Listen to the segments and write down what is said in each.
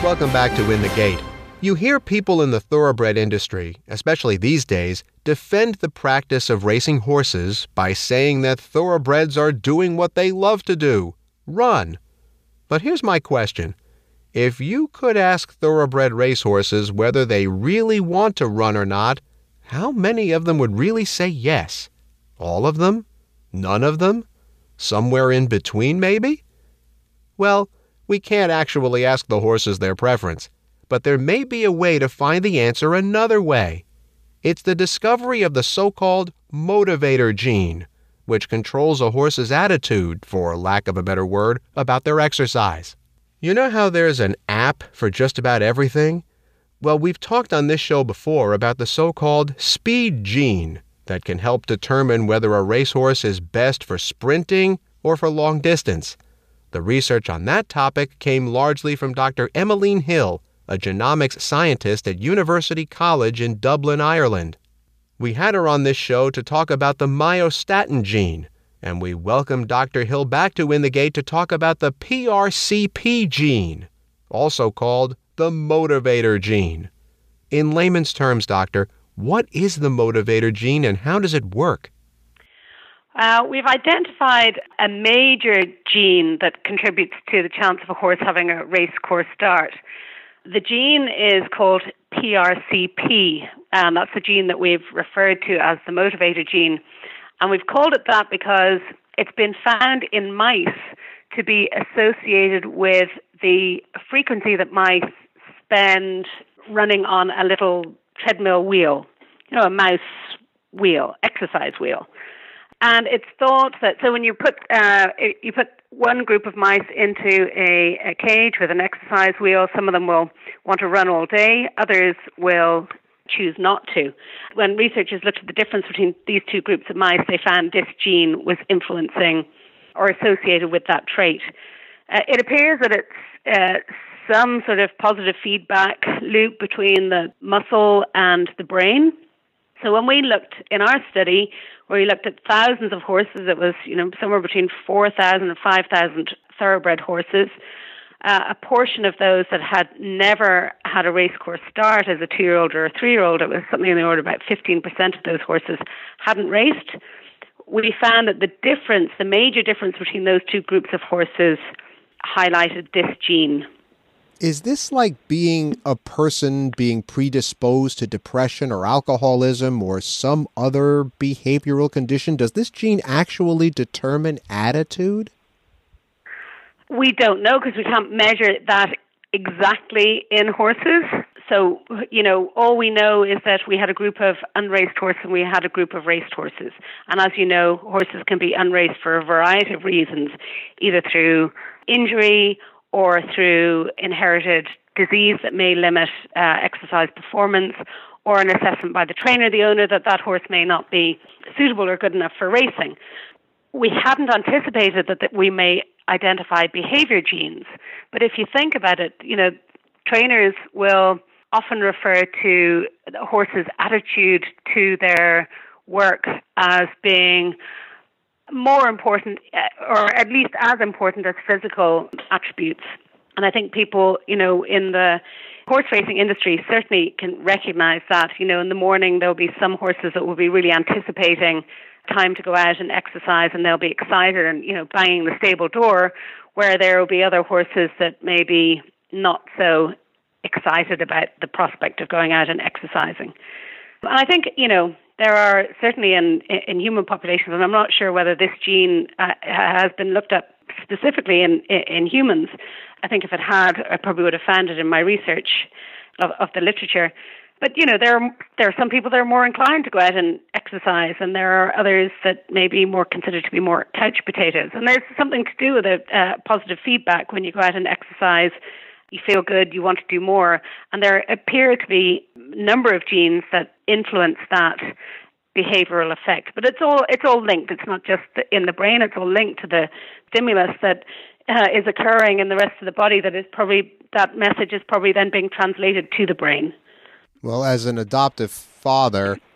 Welcome back to In the Gate. You hear people in the thoroughbred industry, especially these days, defend the practice of racing horses by saying that thoroughbreds are doing what they love to do, run. But here's my question. If you could ask thoroughbred racehorses whether they really want to run or not, how many of them would really say yes? All of them? None of them? Somewhere in between, maybe? Well, we can't actually ask the horses their preference, but there may be a way to find the answer another way. It's the discovery of the so-called motivator gene, which controls a horse's attitude, for lack of a better word, about their exercise. You know how there's an app for just about everything? Well, we've talked on this show before about the so-called speed gene that can help determine whether a racehorse is best for sprinting or for long distance. The research on that topic came largely from Dr. Emmeline Hill, a genomics scientist at University College in Dublin, Ireland. We had her on this show to talk about the myostatin gene, and we welcomed Dr. Hill back to In the Gate to talk about the PRCP gene, also called the motivator gene. In layman's terms, doctor, what is the motivator gene and how does it work? We've identified a major gene that contributes to the chance of a horse having a race course start. The gene is called PRCP, and that's the gene that we've referred to as the motivator gene. And we've called it that because it's been found in mice to be associated with the frequency that mice spend running on a little treadmill wheel, a mouse wheel, exercise wheel. And it's thought that, so when you put one group of mice into a cage with an exercise wheel, some of them will want to run all day, others will choose not to. When researchers looked at the difference between these two groups of mice, they found this gene was influencing or associated with that trait. It appears that it's some sort of positive feedback loop between the muscle and the brain. So when we looked in our study, where we looked at thousands of horses, it was somewhere between 4,000 and 5,000 thoroughbred horses. A portion of those that had never had a race course start as a 2-year-old or a 3-year-old, it was something in the order of about 15% of those horses hadn't raced. We found that the major difference between those two groups of horses highlighted this gene. Is this like being a person being predisposed to depression or alcoholism or some other behavioral condition? Does this gene actually determine attitude? We don't know because we can't measure that exactly in horses. So, all we know is that we had a group of unraced horses and we had a group of raced horses. And as you know, horses can be unraced for a variety of reasons, either through injury or through inherited disease that may limit exercise performance, or an assessment by the trainer, the owner, that horse may not be suitable or good enough for racing. We hadn't anticipated that we may identify behavior genes, but if you think about it, trainers will often refer to the horse's attitude to their work as being more important, or at least as important as physical attributes. And I think people, in the horse racing industry certainly can recognize that. In the morning there'll be some horses that will be really anticipating time to go out and exercise, and they'll be excited and, banging the stable door, where there will be other horses that may be not so excited about the prospect of going out and exercising. And I think, there are certainly in human populations, and I'm not sure whether this gene has been looked at specifically in humans. I think if it had, I probably would have found it in my research of the literature. But, there are some people that are more inclined to go out and exercise, and there are others that may be more considered to be more couch potatoes. And there's something to do with positive feedback. When you go out and exercise, you feel good, you want to do more. And there appear to be a number of genes that influence that behavioral effect. But it's all linked. It's not just in the brain. It's all linked to the stimulus that is occurring in the rest of the body. That message is probably then being translated to the brain. Well, as an adoptive father,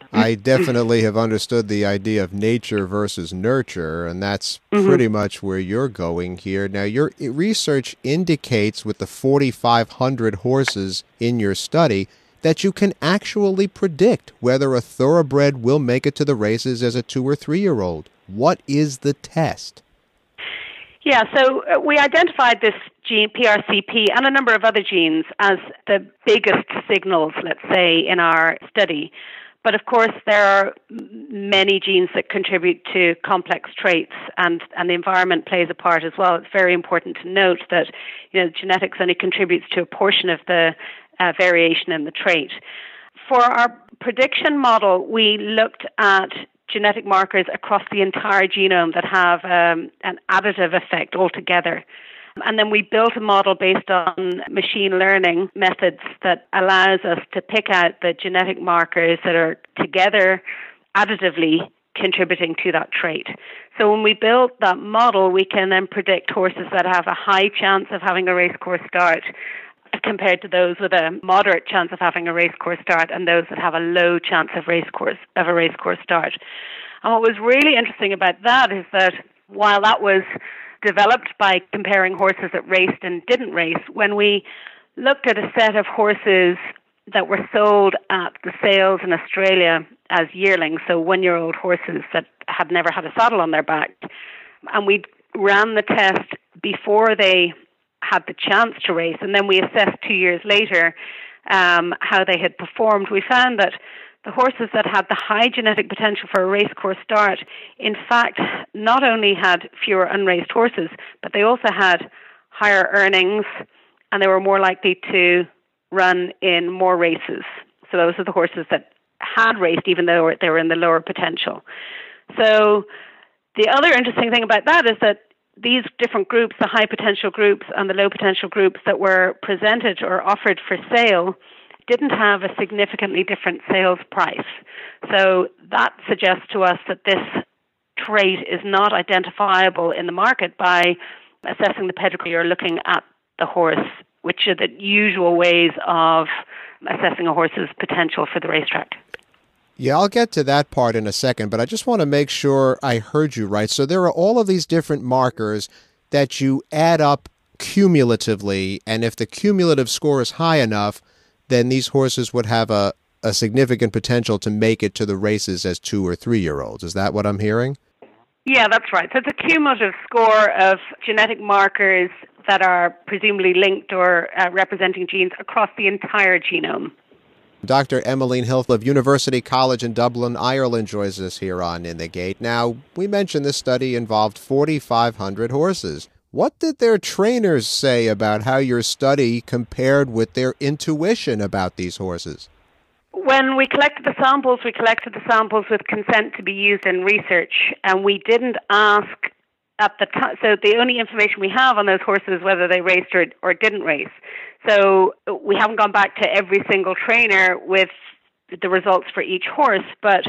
I definitely have understood the idea of nature versus nurture, and that's pretty much where you're going here. Now, your research indicates with the 4,500 horses in your study that you can actually predict whether a thoroughbred will make it to the races as a 2 or 3-year-old. What is the test? Yeah, so we identified this gene, PRCP, and a number of other genes as the biggest signals, let's say, in our study. But of course, there are many genes that contribute to complex traits, and the environment plays a part as well. It's very important to note that genetics only contributes to a portion of the variation in the trait. For our prediction model, we looked at genetic markers across the entire genome that have an additive effect altogether. And then we built a model based on machine learning methods that allows us to pick out the genetic markers that are together additively contributing to that trait. So when we built that model, we can then predict horses that have a high chance of having a race course start compared to those with a moderate chance of having a race course start and those that have a low chance of a race course start. And what was really interesting about that is that while that was developed by comparing horses that raced and didn't race, when we looked at a set of horses that were sold at the sales in Australia as yearlings, so 1-year-old horses that had never had a saddle on their back, and we ran the test before they had the chance to race, and then we assessed 2 years later how they had performed, we found that the horses that had the high genetic potential for a race course start, in fact, not only had fewer unraced horses, but they also had higher earnings, and they were more likely to run in more races. So those are the horses that had raced, even though they were in the lower potential. So the other interesting thing about that is that these different groups, the high potential groups and the low potential groups that were presented or offered for sale, didn't have a significantly different sales price. So that suggests to us that this trait is not identifiable in the market by assessing the pedigree or looking at the horse, which are the usual ways of assessing a horse's potential for the racetrack. Yeah, I'll get to that part in a second, but I just want to make sure I heard you right. So there are all of these different markers that you add up cumulatively, and if the cumulative score is high enough, then these horses would have a significant potential to make it to the races as 2 or 3-year-olds. Is that what I'm hearing? Yeah, that's right. So it's a cumulative score of genetic markers that are presumably linked or representing genes across the entire genome. Dr. Emmeline Hilfe of University College in Dublin, Ireland, joins us here on In the Gate. Now, we mentioned this study involved 4,500 horses. What did their trainers say about how your study compared with their intuition about these horses? When we collected the samples with consent to be used in research, and we didn't ask at the time. So the only information we have on those horses is whether they raced or didn't race. So we haven't gone back to every single trainer with the results for each horse, but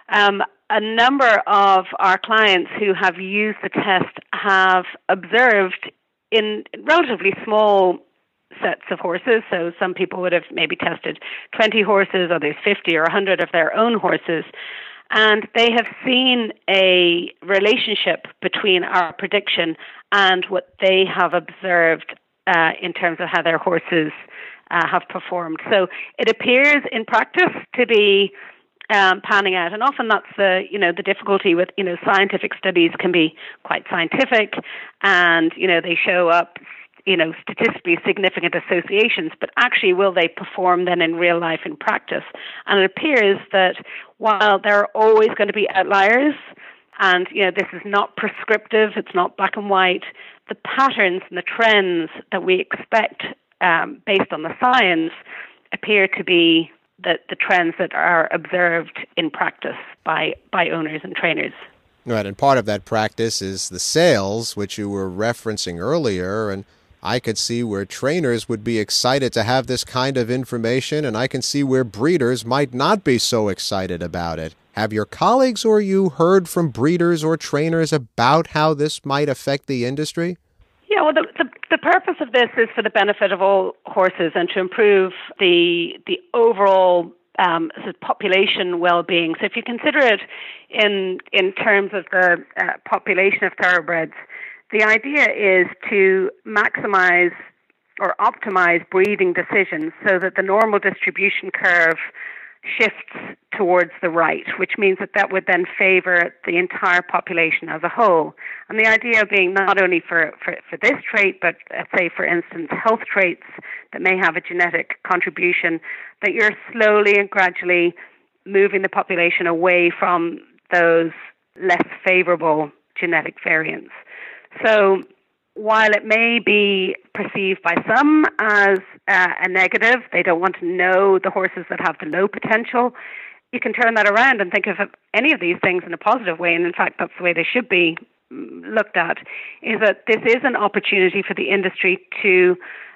a number of our clients who have used the test have observed in relatively small sets of horses. So some people would have maybe tested 20 horses, others 50 or 100 of their own horses. And they have seen a relationship between our prediction and what they have observed in terms of how their horses have performed. So it appears in practice to be panning out, and often that's the difficulty with scientific studies can be quite scientific, and they show up statistically significant associations, but actually will they perform then in real life in practice? And it appears that while there are always going to be outliers, and this is not prescriptive, it's not black and white, the patterns and the trends that we expect based on the science appear to be the trends that are observed in practice by owners and trainers. Right, and part of that practice is the sales, which you were referencing earlier, and I could see where trainers would be excited to have this kind of information, and I can see where breeders might not be so excited about it. Have your colleagues or you heard from breeders or trainers about how this might affect the industry? Yeah, well, the purpose of this is for the benefit of all horses and to improve the overall sort of population well-being. So if you consider it in terms of the population of thoroughbreds, the idea is to maximize or optimize breeding decisions so that the normal distribution curve shifts towards the right, which means that would then favor the entire population as a whole. And the idea being not only for this trait, but say, for instance, health traits that may have a genetic contribution, that you're slowly and gradually moving the population away from those less favorable genetic variants. So while it may be perceived by some as a negative, they don't want to know the horses that have the low potential, you can turn that around and think of any of these things in a positive way, and in fact that's the way they should be looked at, is that this is an opportunity for the industry to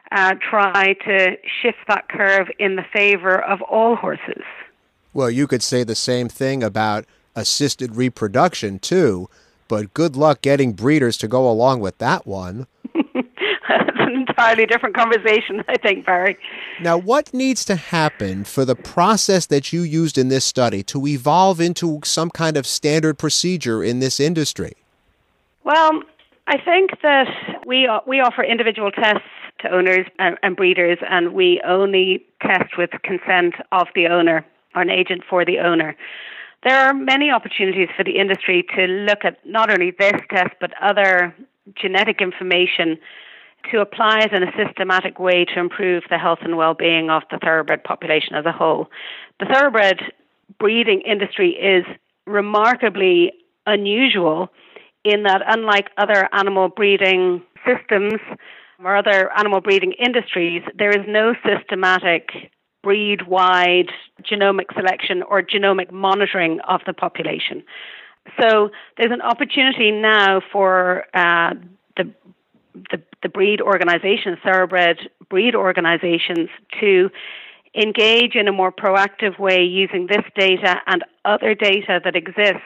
try to shift that curve in the favor of all horses. Well, you could say the same thing about assisted reproduction too, but good luck getting breeders to go along with that one. That's an entirely different conversation, I think, Barry. Now, what needs to happen for the process that you used in this study to evolve into some kind of standard procedure in this industry? Well, I think that we offer individual tests to owners and breeders, and we only test with consent of the owner or an agent for the owner. There are many opportunities for the industry to look at not only this test, but other genetic information to apply it in a systematic way to improve the health and well-being of the thoroughbred population as a whole. The thoroughbred breeding industry is remarkably unusual in that, unlike other animal breeding systems or other animal breeding industries, there is no systematic breed-wide genomic selection or genomic monitoring of the population. So there's an opportunity now for the breed organizations, thoroughbred breed organizations, to engage in a more proactive way using this data and other data that exists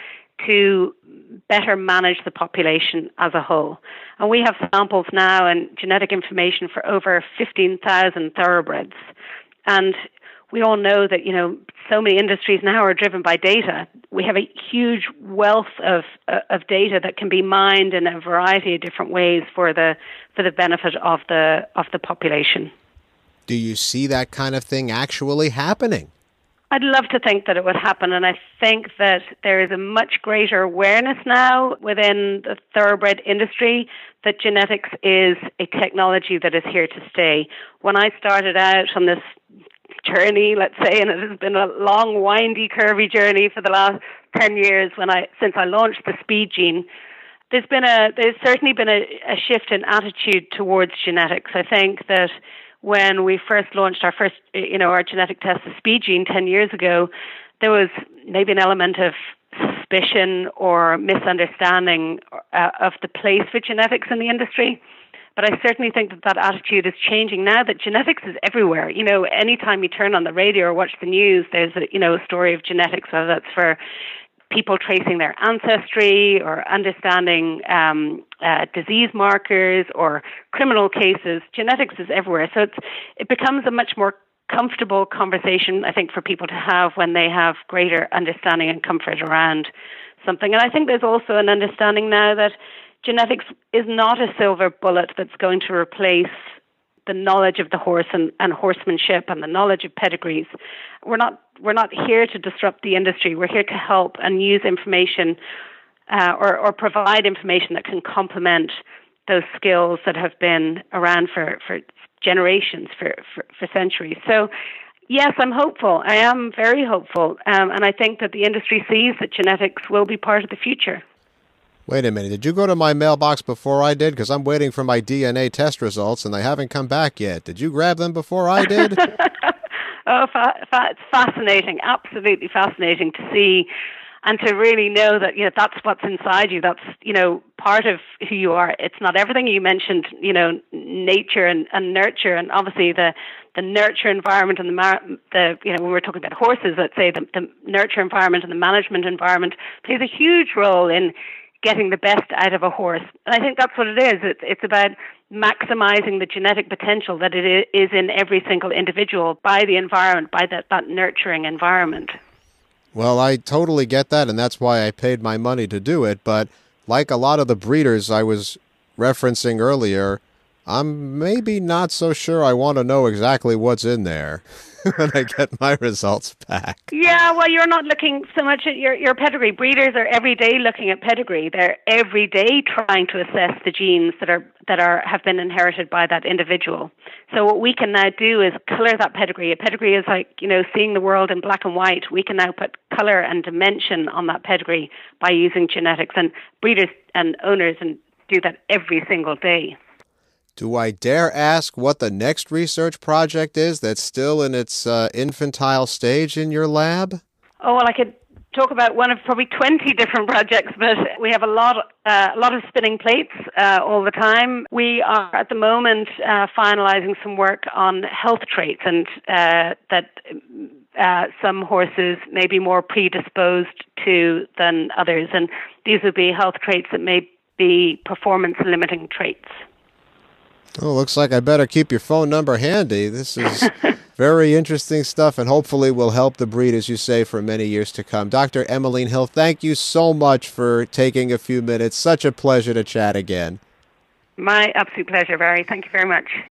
to better manage the population as a whole. And we have samples now and genetic information for over 15,000 thoroughbreds. And we all know that, so many industries now are driven by data. We have a huge wealth of data that can be mined in a variety of different ways for the benefit of the population. Do you see that kind of thing actually happening? I'd love to think that it would happen, and I think that there is a much greater awareness now within the thoroughbred industry that genetics is a technology that is here to stay. When I started out on this journey, let's say, and it has been a long, windy, curvy journey for the last 10 years since I launched the Speed Gene, there's certainly been a shift in attitude towards genetics. I think that when we first launched our genetic test, the Speed Gene, 10 years ago, there was maybe an element of suspicion or misunderstanding of the place for genetics in the industry. But I certainly think that attitude is changing now that genetics is everywhere. Anytime you turn on the radio or watch the news, there's a story of genetics, whether that's for people tracing their ancestry or understanding disease markers or criminal cases. Genetics is everywhere. So it becomes a much more comfortable conversation, I think, for people to have when they have greater understanding and comfort around something. And I think there's also an understanding now that genetics is not a silver bullet that's going to replace the knowledge of the horse and horsemanship and the knowledge of pedigrees. We're not here to disrupt the industry. We're here to help and use information or provide information that can complement those skills that have been around for generations, for centuries. So yes, I'm hopeful. I am very hopeful. And I think that the industry sees that genetics will be part of the future. Wait a minute. Did you go to my mailbox before I did? Because I'm waiting for my DNA test results, and they haven't come back yet. Did you grab them before I did? It's fascinating, absolutely fascinating to see and to really know that, that's what's inside you. That's, part of who you are. It's not everything. You mentioned, nature and nurture, and obviously the nurture environment and when we're talking about horses, let's say the nurture environment and the management environment plays a huge role in getting the best out of a horse. And I think that's what it is. It's about maximizing the genetic potential that it is in every single individual by the environment, by that nurturing environment. Well, I totally get that, and that's why I paid my money to do it. But like a lot of the breeders I was referencing earlier, I'm maybe not so sure I want to know exactly what's in there when I get my results back. Yeah, well, you're not looking so much at your pedigree. Breeders are every day looking at pedigree. They're every day trying to assess the genes that have been inherited by that individual. So what we can now do is color that pedigree. A pedigree is like, seeing the world in black and white. We can now put color and dimension on that pedigree by using genetics, and breeders and owners do that every single day. Do I dare ask what the next research project is that's still in its infantile stage in your lab? Oh, well, I could talk about one of probably 20 different projects, but we have a lot of spinning plates all the time. We are at the moment finalizing some work on health traits, and that some horses may be more predisposed to than others, and these would be health traits that may be performance-limiting traits. Oh, looks like I better keep your phone number handy. This is very interesting stuff, and hopefully will help the breed, as you say, for many years to come. Dr. Emmeline Hill, thank you so much for taking a few minutes. Such a pleasure to chat again. My absolute pleasure, Barry. Thank you very much.